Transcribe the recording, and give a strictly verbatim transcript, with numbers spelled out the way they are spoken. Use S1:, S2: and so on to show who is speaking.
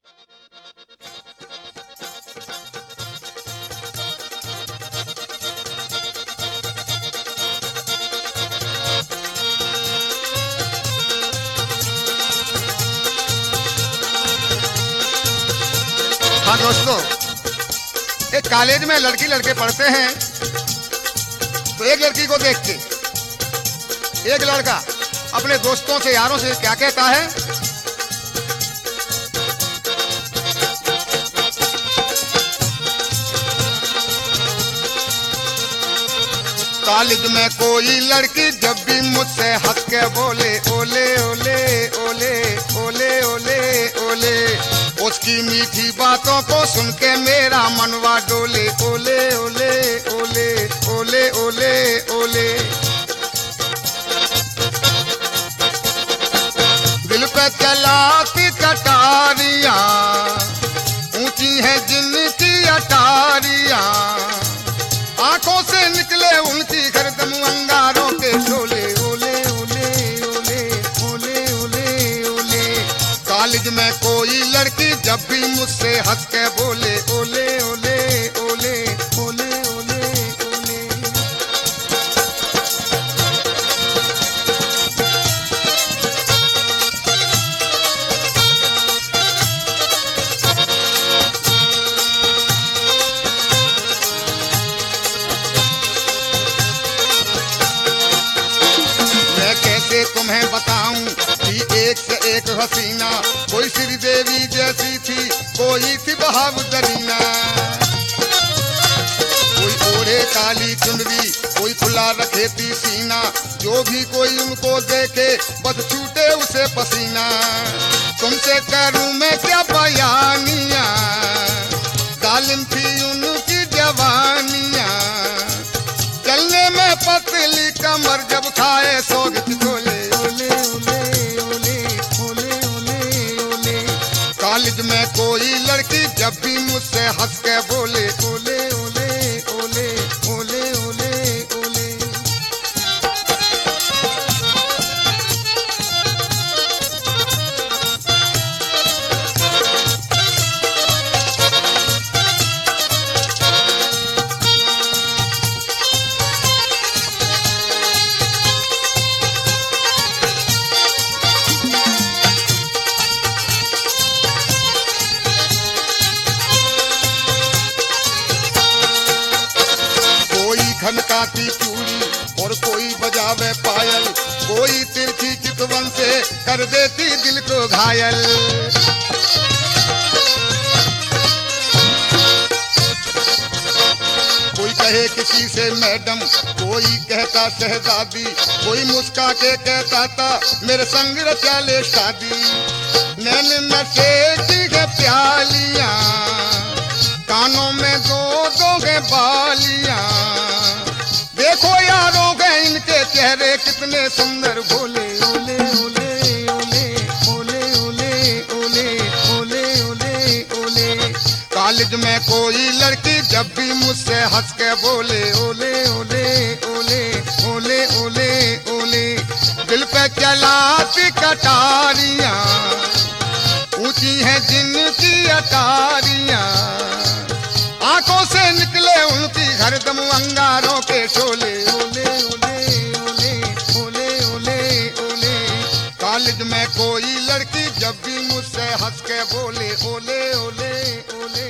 S1: हाँ दोस्तों, एक कॉलेज में लड़की लड़के पढ़ते हैं तो एक लड़की को देख के एक लड़का अपने दोस्तों से यारों से क्या कहता है, कॉलेज में कोई लड़की जब भी मुझसे हंस के बोले ओले ओले ओले ओले ओले ओले, उसकी मीठी बातों को सुन के मेरा मनवा डोले ओले ओले ओले ओले ओले ओले। दिल पे चलाती कटारियां, ऊंची है जिनकी अटारियां, आंखों से निकले उनकी हरदम अंगारों के शोले ओले ओले ओले ओले ओले ओले। कॉलेज में कोई लड़की जब भी मुझसे हंस के बोले ओले ओले ओले ओले ओले ओले। मैं कैसे तुम्हें बताऊं कि एक से एक हसीना, कोई श्रीदेवी जैसी थी, कोई थी बहादुरीना, कोई ओढ़े काली चुनरी, कोई खुला रखे थी सीना, जो भी कोई उनको देखे बस छूटे उसे पसीना। तुमसे करूं मैं क्या बयानिया, जालिम थी उनकी जवानिया, चलने में पतली कमर जब खाए सोगत गोले ओले ओले ओले ओले ओले ओले। कॉलेज में कोई लड़की जब भी मुझसे हंस के बोले ओले ओले ओले ओले ओले ओले। खनकाती चूड़ी और कोई बजावे पायल, कोई तिरछी चितवन से कर देती दिल को घायल। कोई कहे किसी से मैडम, कोई कहता शहजादी, कोई मुस्का के कहता था मेरे संग रचा ले शादी। नैन नशे की है प्यालियां, कानों में दो दो है बालियां, देखो यारों के इनके चेहरे कितने सुंदर भोले ओले ओले ओले ओले ओले ओले ओले ओले ओले। कॉलेज में कोई लड़की जब भी मुझसे हंस के बोले ओले ओले ओले ओले ओले ओले। दिल पे चलाती कटारियां, ऊंची है जिनकी अटारियां, आंखों से निकले उनकी हरदम अंगारों के शोले ओले ओले ओले ओले ओले ओले। कॉलेज में कोई लड़की जब भी मुझसे हंस के बोले ओले ओले ओले